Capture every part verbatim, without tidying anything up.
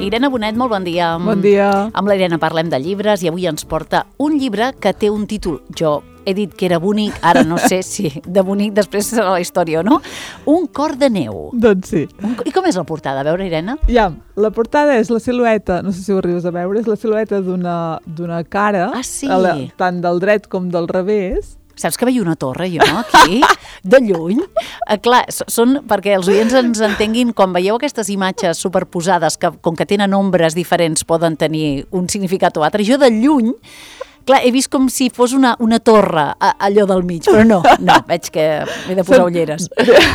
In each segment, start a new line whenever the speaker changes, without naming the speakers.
Irene Bonet, molt bon dia.
Bon dia.
Amb la Irene parlem de llibres i avui ens porta un llibre que té un títol, jo he dit que era bonic, ara no sé si de bonic després serà la història o no. Un cor de neu.
Doncs sí.
Un... I com és la portada? A veure, Irene?
Ja, la portada és la silueta, no sé si ho arribes a veure, és la silueta d'una d'una cara,
ah, sí?
la, tant del dret com del revés.
Saps que veia una torre, jo, aquí, de lluny? Eh, clar, són, perquè els oients ens entenguin, quan veieu aquestes imatges superposades, que com que tenen ombres diferents poden tenir un significat o altre, jo de lluny, clar, he vist com si fos una, una torre a, allò del mig, però no, no, veig que he de posar ulleres.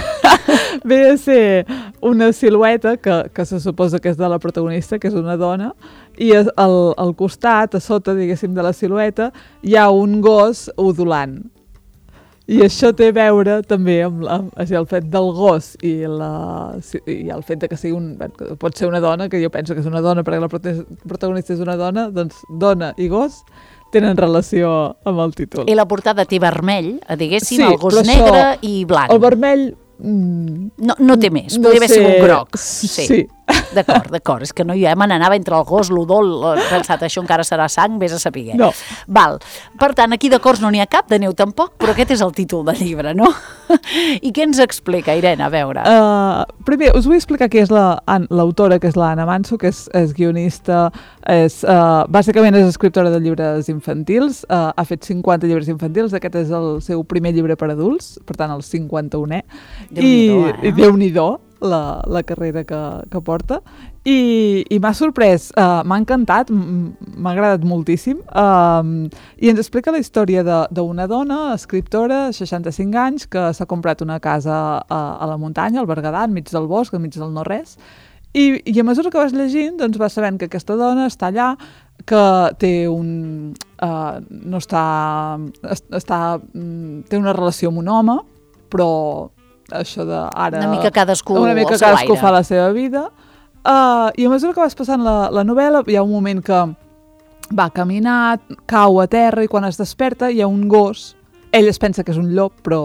Ve a ser una silueta que, que se suposa que és de la protagonista, que és una dona, i al, al costat, a sota, diguéssim, de la silueta, hi ha un gos udolant. I això té a veure també amb, la, amb el fet del gos i, la, i el fet de que sigui un, que pot ser una dona, que jo penso que és una dona perquè la protagonista és una dona, doncs dona i gos tenen relació amb el títol.
I la portada té vermell, diguéssim,
sí,
el gos negre això, i blanc.
El vermell...
Mm, no, no té més,
no
podria haver sigut un groc.
Sí. sí.
D'acord, d'acord. És que no hi ha, me n'anava entre el gos, l'udol, he pensat, això encara serà sang, vés a saber.
No.
Val. Per tant, aquí d'acords no n'hi ha cap, de neu tampoc, però aquest és el títol del llibre, no? I què ens explica, Irene? A veure.
Uh, primer, us vull explicar qui és l'autora, la, que és l'Anna Manso, que és, és guionista, és, uh, bàsicament és escriptora de llibres infantils, uh, ha fet cinquanta llibres infantils, aquest és el seu primer llibre per adults, per tant, el cinquanta-unè.
Déu-n'hi-do, eh?
I Déu-n'hi-do. La, la carrera que, que porta i, i m'ha sorprès, uh, m'ha encantat, m'ha agradat moltíssim um, i ens explica la història d'una dona, escriptora, seixanta-cinc anys, que s'ha comprat una casa a, a la muntanya, al Berguedà, enmig del bosc, enmig del no-res, i, i a mesura que vas llegint doncs vas sabent que aquesta dona està allà, que té un... Uh, no està... està té una relació amb un home, però això de ara...
Una mica cadascú,
una mica cadascú fa la seva vida. Uh, I a mesura que vas passant la, la novel·la, hi ha un moment que va caminar, cau a terra i quan es desperta hi ha un gos. Ell es pensa que és un llop, però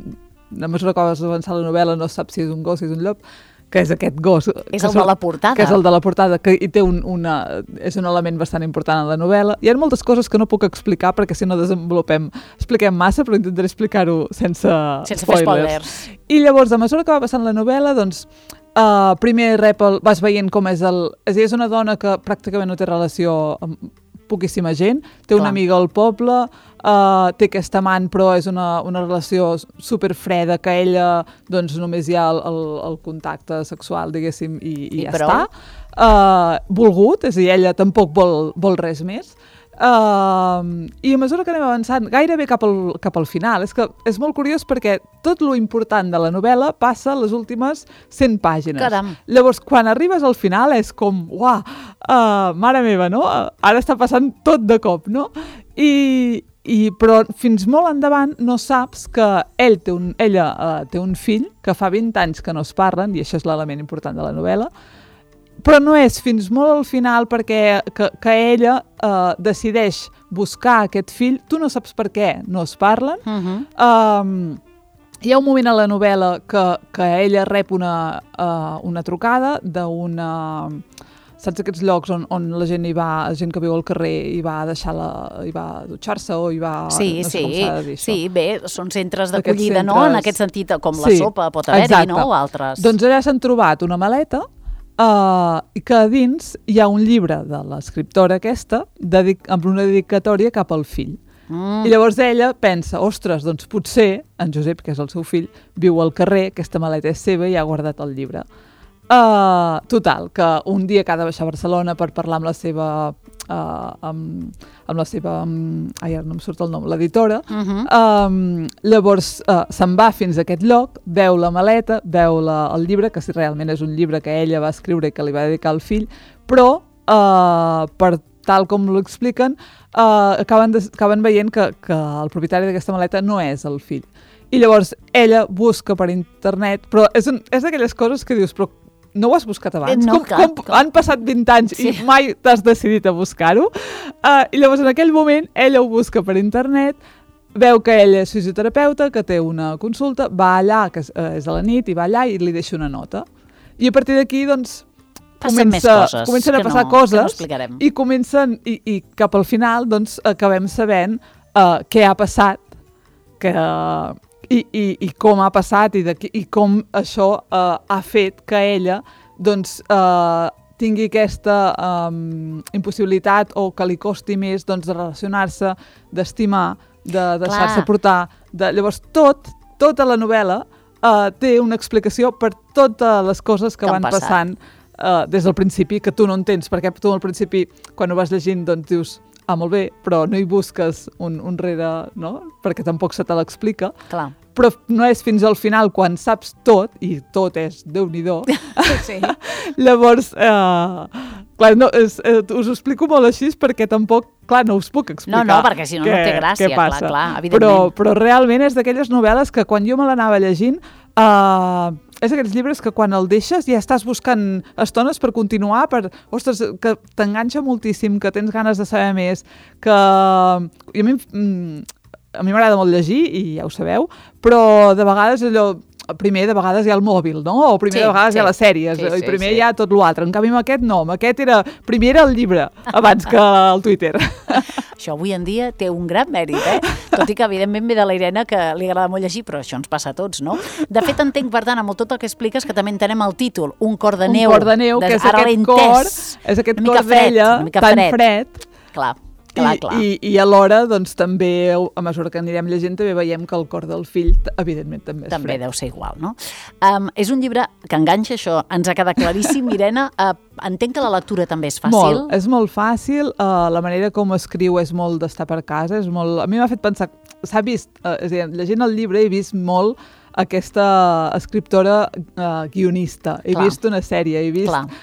a mesura que vas avançar la novel·la no sap si és un gos, si és un llop, que és aquest gos.
És el de la portada.
Que és el de la portada, que hi té un, una, és un element bastant important en la novel·la. Hi ha moltes coses que no puc explicar perquè si no desenvolupem, expliquem massa, però intentaré explicar-ho sense,
sense
spoilers.
spoilers.
I llavors, a mesura que va passant la novel·la, doncs, uh, primer rep el, vas veient com és el... És a dir, és una dona que pràcticament no té relació amb poquíssima gent, té una amiga al poble, uh, té aquest amant, però és una, una relació superfreda, que ella, doncs, només hi ha el, el, el contacte sexual, diguéssim, i, i,
I
ja
prou.
està. Uh, volgut, és a dir, ella tampoc vol, vol res més. Uh, I a mesura que anem avançant, gairebé cap al, cap al final, és que és molt curiós perquè tot lo important de la novel·la passa a les últimes cent pàgines.
Caram.
Llavors, quan arribes al final és com, uah, uh, mare meva, no? Ara està passant tot de cop, no? I, i, però fins molt endavant no saps que ell té un, ella uh, té un fill que fa vint anys que no es parlen, i això és l'element important de la novel·la, però no és fins molt al final perquè que, que ella uh, decideix buscar aquest fill. Tu no saps per què no es parlen.
Uh-huh.
um, hi ha un moment a la novel·la que, que ella rep una, uh, una trucada d'una... Saps aquests llocs on, on la gent hi va, la gent que viu al carrer i va deixar la, hi va dutxar-se o hi va...
Sí,
no sé
sí,
com s'ha de dir això.
sí, bé, són centres d'acollida, no? En aquest sentit, com la
sí,
sopa pot haver-hi, no? O altres.
Doncs allà s'han trobat una maleta Uh, i que a dins hi ha un llibre de l'escriptora aquesta dedic amb una dedicatòria cap al fill. Mm. I llavors ella pensa, ostres, doncs potser en Josep, que és el seu fill, viu al carrer, aquesta maleta és seva i ha guardat el llibre. Uh, total, que un dia que ha de baixar a Barcelona per parlar amb la seva uh, amb, amb la seva um, ai, ara no em surt el nom, l'editora.
Uh-huh.
um, llavors uh, se'n va fins a aquest lloc, veu la maleta, veu la, el llibre, que si realment és un llibre que ella va escriure i que li va dedicar al fill, però uh, per tal com l'expliquen, uh, acaben, de, acaben veient que, que el propietari d'aquesta maleta no és el fill. I llavors ella busca per internet, però és, un, és d'aquelles coses que dius, però no ho has buscat abans?
No,
com,
cap,
com
cap.
Han passat vint anys sí. i mai t'has decidit a buscar-ho? Uh, I llavors en aquell moment ella ho busca per internet, veu que ell és fisioterapeuta, que té una consulta, va allà, que és, uh, és a la nit, i va allà i li deixa una nota. I a partir d'aquí, doncs,
Passen més
comença,
coses
comencen a
que
passar
no- que no
coses
explicarem.
i comencen, i, i cap al final doncs acabem sabent uh, què ha passat que, uh, i, i, i com ha passat i, de, i com això uh, ha fet que ella doncs uh, tingui aquesta um, impossibilitat o que li costi més doncs, de relacionar-se, d'estimar, de deixar-se
Clar.
portar. De, llavors, tot, tota la novel·la uh, té una explicació per totes les coses que,
Que han
van
passat.
passant uh, des del principi, que tu no entens, perquè tu al principi, quan ho vas llegint, doncs dius, ah, molt bé, però no hi busques un, un rere, no? Perquè tampoc se te l'explica.
Clar.
Però no és fins al final, quan saps tot, i tot és Déu-n'hi-do,
Sí.
llavors, eh, clar, no, és, eh, us ho explico molt així perquè tampoc, clar, no us puc explicar.
No, no, perquè si no, no
què-
té gràcia,
què
clar,
passa.
clar,
Però,
evidentment.
però realment és d'aquelles novel·les que quan jo me l'anava llegint, eh, és d'aquells llibres que quan el deixes ja estàs buscant estones per continuar, per, ostres, que t'enganxa moltíssim, que tens ganes de saber més, que... I a mi, mm, a mi m'agrada molt llegir, i ja ho sabeu, però de vegades allò... Primer, de vegades hi ha el mòbil, no? O primer,
Sí,
de vegades
sí.
hi ha les sèries,
Sí,
i
sí,
primer
sí.
hi ha tot l'altre. En canvi, amb aquest no, amb aquest era... Primer era el llibre, abans que el Twitter.
Això avui en dia té un gran mèrit, eh? Tot i que, evidentment, ve de la Irene, que li agrada molt llegir, però això ens passa a tots, no? De fet, entenc, per tant, amb tot el que expliques, que també entenem el títol, Un cor de neu.
Un cor de neu, que és
Ara l'he
aquest cor,
entès.
és aquest
Una mica
cor
fred,
d'ella,
una mica
tan
fred.
fred,
Clar, clar, clar.
I, i, i alhora, doncs, també, a mesura que anirem llegint, també veiem que el cor del fill, evidentment, també és
També
fred.
deu ser igual, no? Um, és un llibre que enganxa, això ens ha quedat claríssim, Irene. Uh, entenc que la lectura també és fàcil.
Molt, és molt fàcil, uh, la manera com escriu és molt d'estar per casa, és molt... A mi m'ha fet pensar, s'ha vist, uh, és a dir, llegint el llibre he vist molt aquesta escriptora uh, guionista, he
Clar.
vist una sèrie, he vist...
Clar.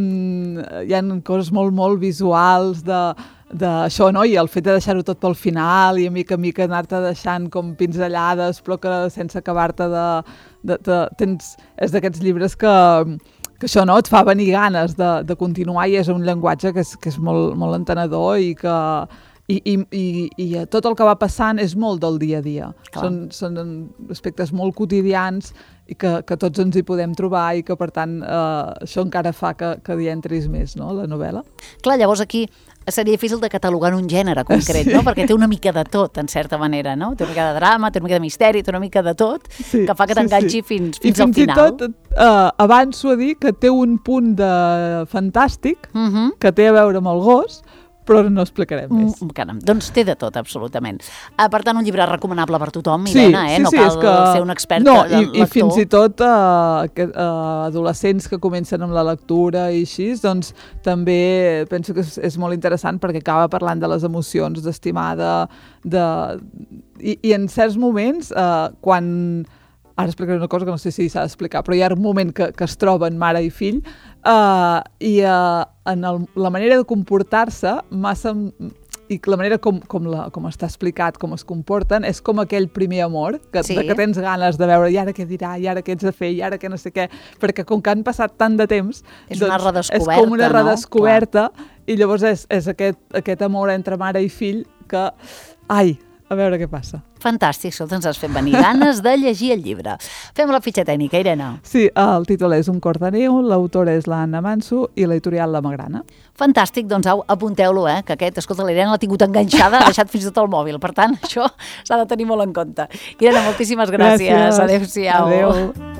Mm, hi ha coses molt, molt visuals de, d'això, no? I el fet de deixar-ho tot pel final i a mica a mica anar-te deixant com pinzellades, però que sense acabar-te de... de, de tens, és d'aquests llibres que, que això no, et fa venir ganes de, de continuar i és un llenguatge que és, que és molt, molt entenedor i que... I, i, i, i tot el que va passant és molt del dia a dia.
Clar.
Són, són aspectes molt quotidians i que, que tots ens hi podem trobar i que, per tant, eh, això encara fa que, que hi entris més, no?, la novel·la.
Clar, llavors aquí seria difícil de catalogar en un gènere concret,
Sí.
no? Perquè té una mica de tot, en certa manera, no? Té una mica de drama, té una mica de misteri, té una mica de tot,
Sí,
que fa que
sí,
t'enganxi
sí.
fins,
I
fins al
fins
final.
i tot, eh, avanço a dir que té un punt de fantàstic
Uh -huh.
que té a veure amb el gos, però no explicarem més.
Mm, caram, doncs té de tot, absolutament. Uh, per tant, un llibre recomanable per tothom,
Sí,
Irene, eh?
sí,
no
sí,
cal
és que...
ser un expert
no,
de,
i, i fins i
lector.
tot uh, que, uh, adolescents que comencen amb la lectura i així, doncs també penso que és, és molt interessant perquè acaba parlant de les emocions, d'estimar, de... de i, I en certs moments, uh, quan... Ara explicaré una cosa que no sé si s'ha d'explicar, però hi ha un moment que, que es troben mare i fill uh, i uh, en el, la manera de comportar-se massa... i la manera com, com, la, com està explicat, com es comporten, és com aquell primer amor, que,
Sí.
de que tens ganes de veure i ara què dirà, i ara què ets de fer, i ara què no sé què, perquè com que han passat tant de temps...
És una redescoberta,
és com una
no?
redescoberta, i llavors és, és aquest, aquest amor entre mare i fill que... Ai, a veure què passa.
Fantàstic, escolta, ens has fet venir ganes de llegir el llibre. Fem la fitxa tècnica, Irene.
Sí, el títol és Un cor de neu, l'autora és l'Anna Manso i l'editorial La Magrana.
Fantàstic, doncs au, apunteu-lo, eh? Que aquest, escolta, l'Irene l'ha tingut enganxada, ha deixat fins i tot el mòbil. Per tant, això s'ha de tenir molt en compte. Irene, moltíssimes gràcies.
Gràcies.
Adéu-siau.
Adéu.